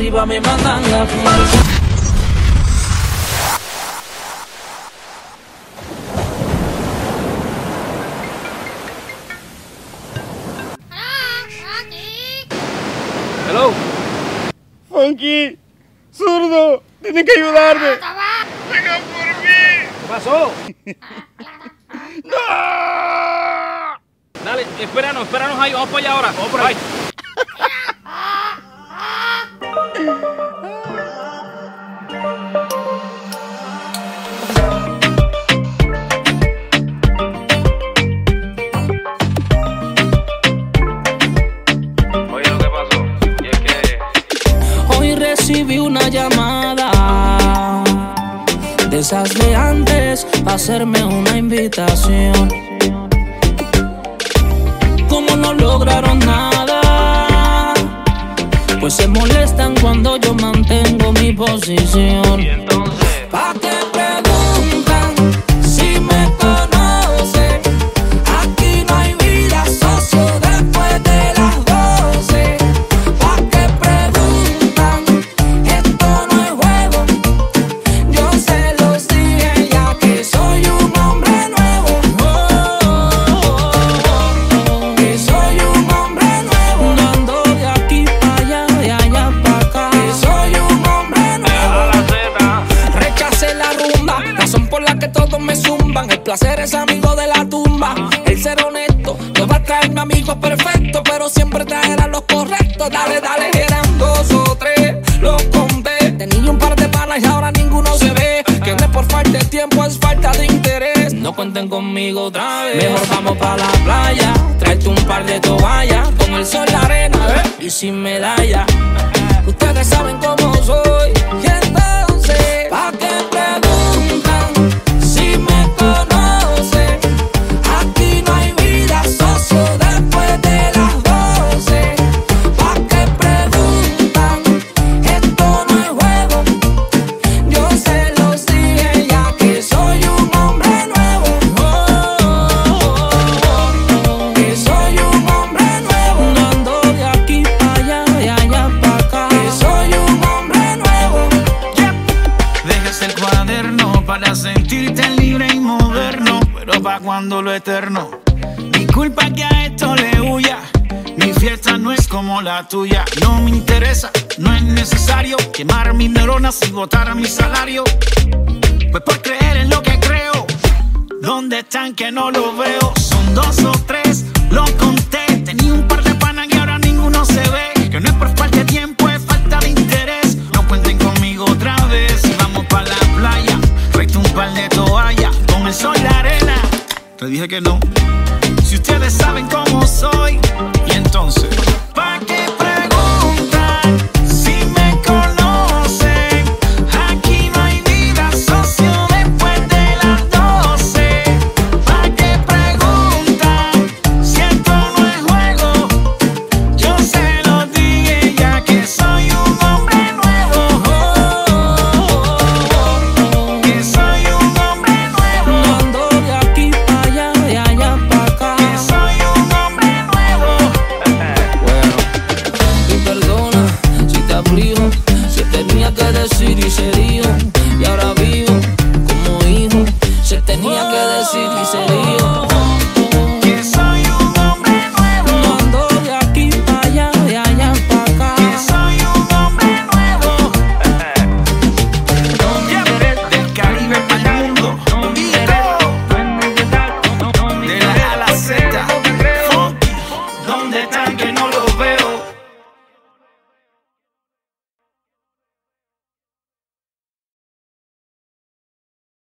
arriba me mandan la fuerza. Hello. Funky, zurdo, tienen que ayudarme. Vengan por mí. ¿Qué pasó? ¡No! Dale, espéranos ahí, vamos para allá ahora, vamos por ahí. Oye, lo que pasó, y es que Hoy recibí una llamada de esas de antes para hacerme una invitación. Como no lograron nada, pues se molestan cuando yo mantengo mi posición. y entonces ¿Pa' qué preguntan si me conocen? Aquí no hay vida, socio, después de las 12. ¿Pa' qué preguntan? Esto no es juego. Yo se los dije ya que soy un hombre nuevo. Que soy un hombre nuevo. No ando de aquí para allá, de allá para acá. Que soy un hombre nuevo. a la cena. Rechacé la rumba, razón por la que todos me zumban. El placer es amigo de la tumba. El ser honesto no va a traerme amigos perfectos, pero siempre traerá los correctos. Dale, dale, eran 2 o 3, los conté. Tenía un par de panas y ahora ninguno se ve. Que no es por falta de tiempo, es falta de interés. No cuenten conmigo otra vez. Mejor vamos pa' la playa, tráete un par de toallas. Con el sol, la arena y sin medalla. Ustedes saben cómo soy. Y entonces, ¿pa' qué preguntan si me conocen? Aquí no hay vida, socio, después de las 12. ¿Pa' qué preguntan? Esto no es juego. Yo se los dije ya que soy un hombre nuevo. Que soy un hombre nuevo. No ando de aquí para allá, de allá para acá. Que soy un hombre nuevo. Dejas el cuaderno para sentirte libre y moderno, pero pa' cuando lo eterno. Mi culpa que a esto le huya. Mi fiesta no es como la tuya. No me interesa, no es necesario quemar mis neuronas y botar mi salario. Pues por creer en lo que creo. ¿Dónde están que no lo veo? Son 2 o 3, lo conté. Tenía un par de panas y ahora ninguno se ve. Que no es por falta de tiempo, es falta de interés. No cuenten conmigo otra vez. Vamos pa' la playa, tráete un par de toallas. Con el sol, la arena. Te dije que no.